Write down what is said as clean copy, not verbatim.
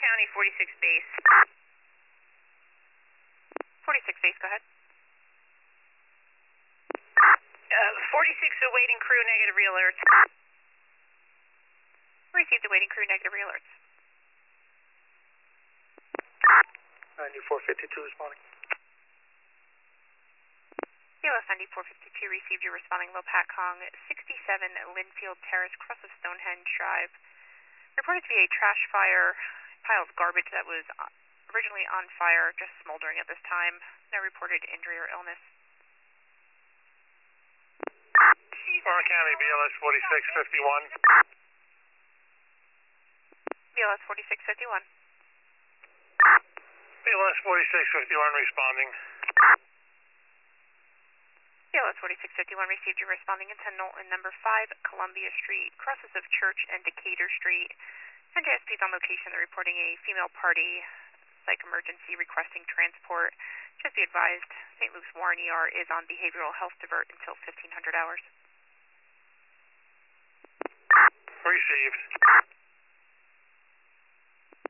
County, 46 base. 46 base, go ahead. 46 awaiting crew, negative re-alerts. Received awaiting crew, negative re-alerts. 9452 responding. BLS 9452 received your responding low Pat Kong, 67 Linfield Terrace, cross of Stonehenge Drive. Reported to be a trash fire, pile of garbage that was originally on fire, just smoldering at this time. No reported injury or illness. Orange County, BLS 4651. BLS 4651. BLS 4651 responding. BLS 4651 received your responding intent Knowlton, number 5 Columbia Street, crosses of Church and Decatur Street. NJSP is on location. They're reporting a female party, psych emergency requesting transport. Just be advised, St. Luke's Warren ER is on behavioral health divert until 1500 hours. Received.